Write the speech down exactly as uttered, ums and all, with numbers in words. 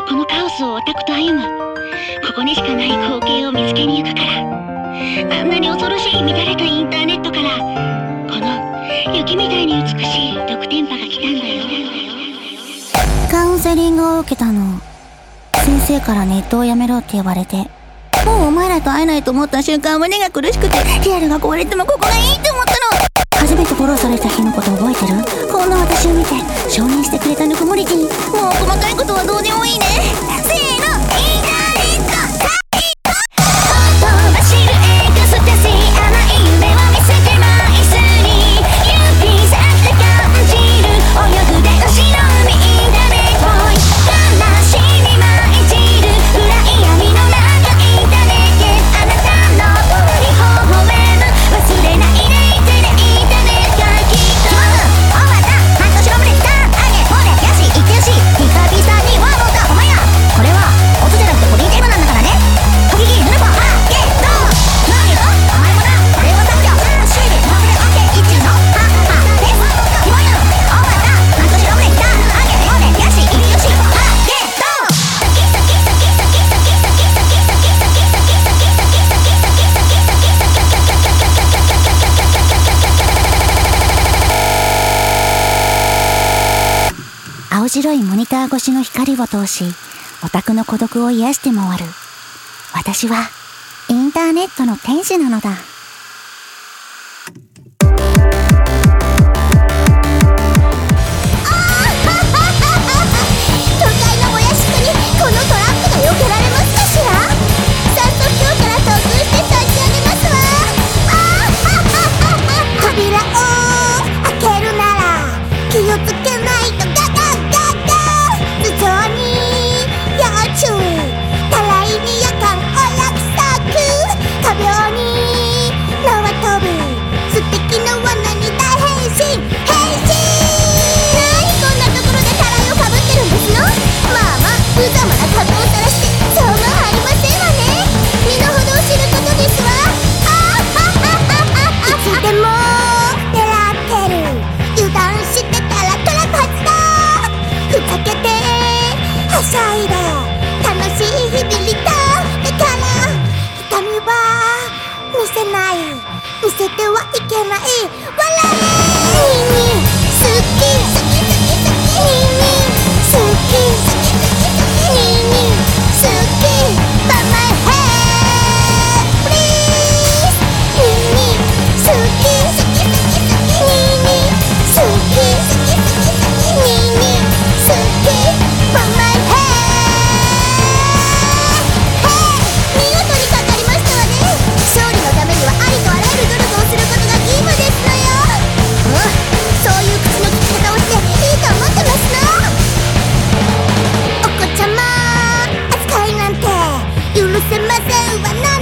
このカオスをオタクと歩む。ここにしかない光景を見つけに行くから。あんなに恐ろしい乱れたインターネットからこの雪みたいに美しい毒電波が来たんだよ。 カウンセリングを受けたの。先生からネットをやめろって言われて、もうお前らと会えないと思った瞬間胸が苦しくてリアルが壊れてもここがいいって思ったの。初めてフォローされた日のこと覚えてる？こんな私を見て承認してくれたぬくもりティ。もう細かいことはどうでもいいね。せーの、インターネット最高。ほとばしるエクスタシー、甘い夢を見せてマイスに指先で感じる泳ぐで星の海インターネットボーイ。悲しみ舞い散る暗い闇の中インターネットあなたの声に微笑む忘れないでいてねインターネットがきっと。終わった半年の胸きたあげほれやしいってよし久々にはもうたお前やこれは音じゃなくてボディテーマなんだからね。トギギヌルポあゲットだけどお前もなこれを削除シールモグでオッケー一のハッハですキモいの終わった半年の胸きたあげほれやしいってよしあゲットサキサキサキサキサキサキサキサキサキサキサキサキサキサキサキ青白いモニター越しの光を通しオタクの孤独を癒して回る。私はインターネットの天使なのだ。見せてはいけない笑いに好き好き好き好きに好き好き好き好きに好き But my head please に好き好き好き好きに好き好き好き好きに好き But my head見事にかかりましたわね。勝利のためにはありとあらゆる努力をすることが義務ですのよ。うん、そういう口の利き方をしていいと思ってますの。お子ちゃま扱いなんて許せませんわな。